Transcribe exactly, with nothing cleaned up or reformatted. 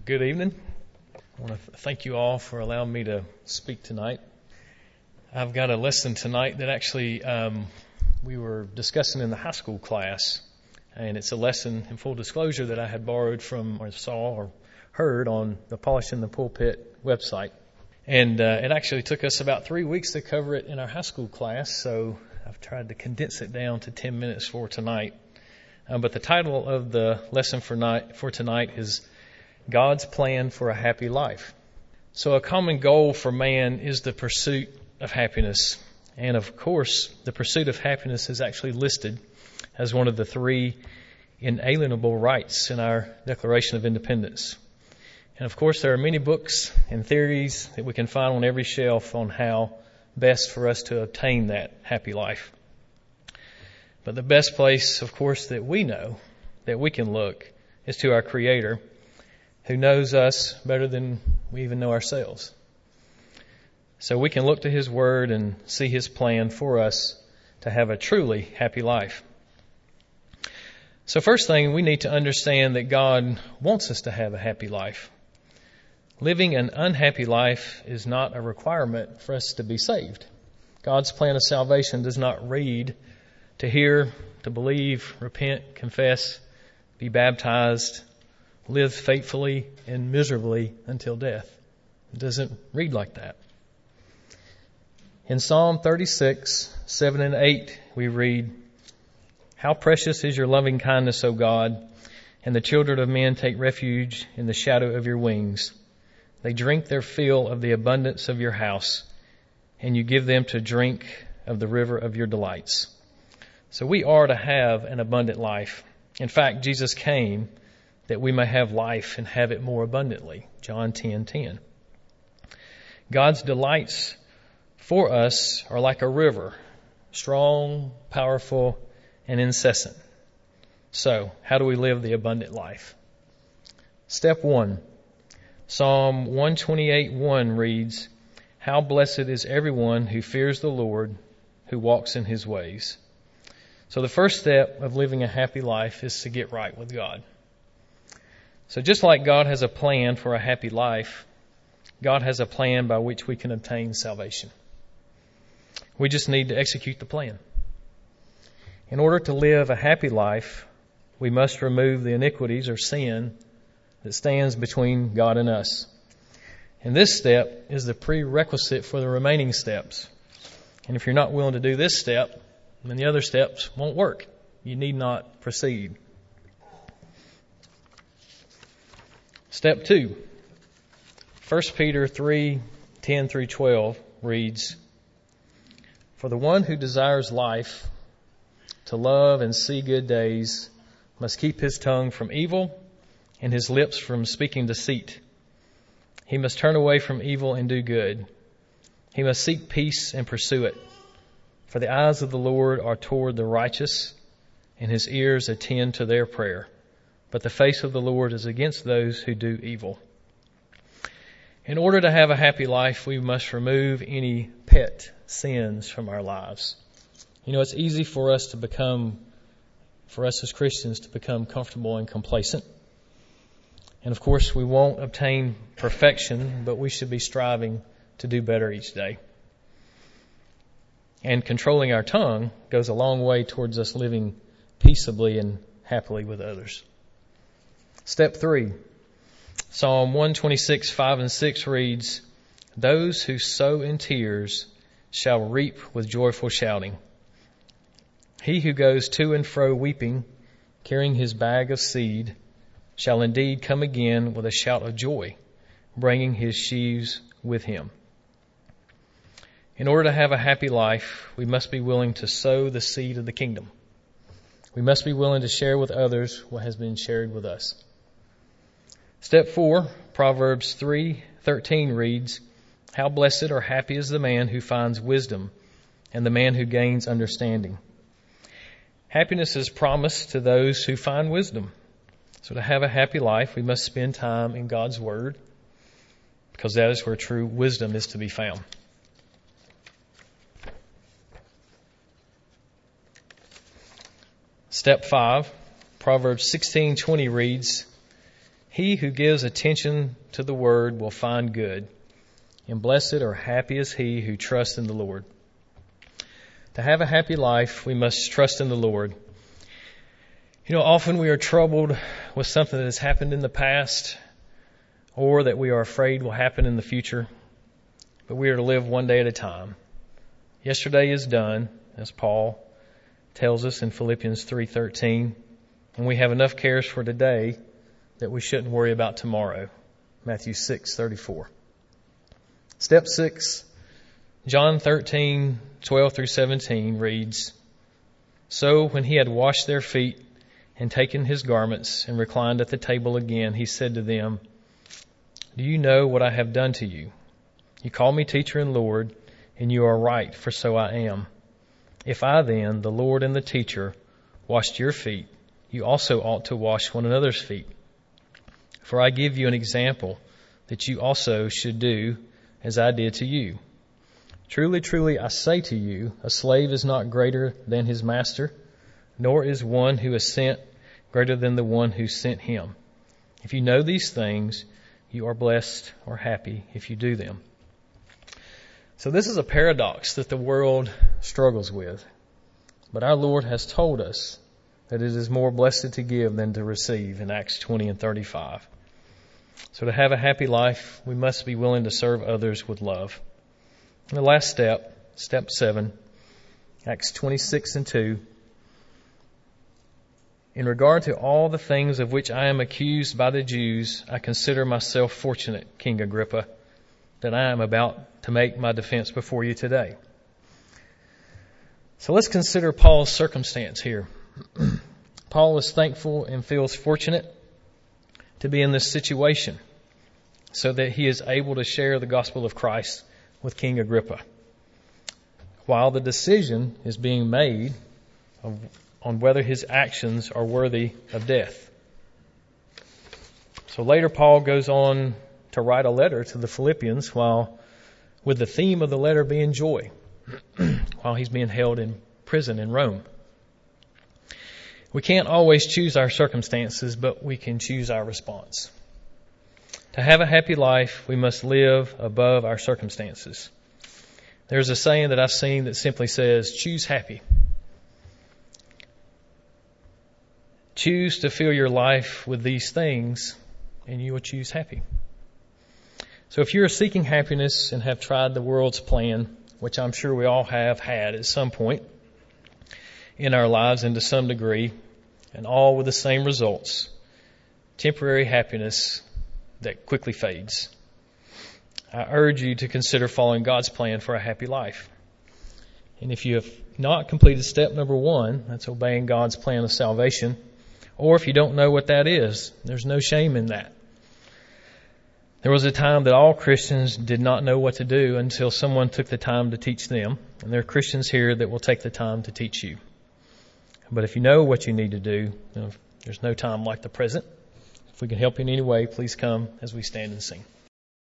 Good evening. I want to thank you all for allowing me to speak tonight. I've got a lesson tonight that actually um, we were discussing in the high school class, and it's a lesson, in full disclosure, that I had borrowed from or saw or heard on the Polishing the Pulpit website. And uh, it actually took us about three weeks to cover it in our high school class, so I've tried to condense it down to ten minutes for tonight. Um, but the title of the lesson for, night, for tonight is God's Plan for a Happy Life. So a common goal for man is the pursuit of happiness. And of course, the pursuit of happiness is actually listed as one of the three inalienable rights in our Declaration of Independence. And of course, there are many books and theories that we can find on every shelf on how best for us to obtain that happy life. But the best place, of course, that we know, that we can look, is to our Creator, who knows us better than we even know ourselves. So we can look to His Word and see His plan for us to have a truly happy life. So first thing, we need to understand that God wants us to have a happy life. Living an unhappy life is not a requirement for us to be saved. God's plan of salvation does not read to hear, to believe, repent, confess, be baptized, live faithfully and miserably until death. It doesn't read like that. In Psalm thirty-six, seven and eight, we read, "How precious is your loving kindness, O God, and the children of men take refuge in the shadow of your wings. They drink their fill of the abundance of your house, and you give them to drink of the river of your delights." So we are to have an abundant life. In fact, Jesus came that we may have life and have it more abundantly. John ten ten. God's delights for us are like a river, strong, powerful, and incessant. So, how do we live the abundant life? Step one. Psalm one twenty-eight one reads, "How blessed is everyone who fears the Lord, who walks in His ways." So the first step of living a happy life is to get right with God. So just like God has a plan for a happy life, God has a plan by which we can obtain salvation. We just need to execute the plan. In order to live a happy life, we must remove the iniquities or sin that stands between God and us. And this step is the prerequisite for the remaining steps. And if you're not willing to do this step, then the other steps won't work. You need not proceed. Step two. First Peter three, ten through twelve reads, "For the one who desires life, to love and see good days, must keep his tongue from evil and his lips from speaking deceit. He must turn away from evil and do good. He must seek peace and pursue it. For the eyes of the Lord are toward the righteous, and His ears attend to their prayer. But the face of the Lord is against those who do evil." In order to have a happy life, we must remove any pet sins from our lives. You know, it's easy for us to become, for us as Christians, to become comfortable and complacent. And of course, we won't obtain perfection, but we should be striving to do better each day. And controlling our tongue goes a long way towards us living peaceably and happily with others. Step three. Psalm one twenty-six, five and six reads, "Those who sow in tears shall reap with joyful shouting. He who goes to and fro weeping, carrying his bag of seed, shall indeed come again with a shout of joy, bringing his sheaves with him." In order to have a happy life, we must be willing to sow the seed of the kingdom. We must be willing to share with others what has been shared with us. Step four, Proverbs three thirteen reads, "How blessed or happy is the man who finds wisdom and the man who gains understanding." Happiness is promised to those who find wisdom. So to have a happy life, we must spend time in God's Word, because that is where true wisdom is to be found. Step five, Proverbs sixteen twenty reads, He who gives attention to the word will find good, and blessed or happy is he who trusts in the Lord. To have a happy life, we must trust in the Lord. You know, often we are troubled with something that has happened in the past or that we are afraid will happen in the future, but we are to live one day at a time. Yesterday is done, as Paul tells us in Philippians three thirteen, and we have enough cares for today that we shouldn't worry about tomorrow. Matthew six thirty-four. Step six, John thirteen twelve through seventeen reads, So when he had washed their feet and taken his garments and reclined at the table again, he said to them, Do you know what I have done to you? You call me teacher and Lord, and you are right, for so I am. If I then, the Lord and the teacher, washed your feet, you also ought to wash one another's feet. For I give you an example that you also should do as I did to you. Truly, truly, I say to you, a slave is not greater than his master, nor is one who is sent greater than the one who sent him. If you know these things, you are blessed or happy if you do them. So this is a paradox that the world struggles with. But our Lord has told us that it is more blessed to give than to receive in Acts twenty and thirty-five. So to have a happy life, we must be willing to serve others with love. And the last step, step seven, Acts twenty-six and two. In regard to all the things of which I am accused by the Jews, I consider myself fortunate, King Agrippa, that I am about to make my defense before you today. So let's consider Paul's circumstance here. Paul is thankful and feels fortunate to be in this situation so that he is able to share the gospel of Christ with King Agrippa, while the decision is being made of, on whether his actions are worthy of death. So later Paul goes on to write a letter to the Philippians while with the theme of the letter being joy while he's being held in prison in Rome. We can't always choose our circumstances, but we can choose our response. To have a happy life, we must live above our circumstances. There's a saying that I've seen that simply says, choose happy. Choose to fill your life with these things, and you will choose happy. So if you're seeking happiness and have tried the world's plan, which I'm sure we all have had at some point in our lives and to some degree, and all with the same results, temporary happiness that quickly fades, I urge you to consider following God's plan for a happy life. And if you have not completed step number one, that's obeying God's plan of salvation, or if you don't know what that is, there's no shame in that. There was a time that all Christians did not know what to do until someone took the time to teach them. And there are Christians here that will take the time to teach you. But if you know what you need to do, you know, there's no time like the present. If we can help you in any way, please come as we stand and sing.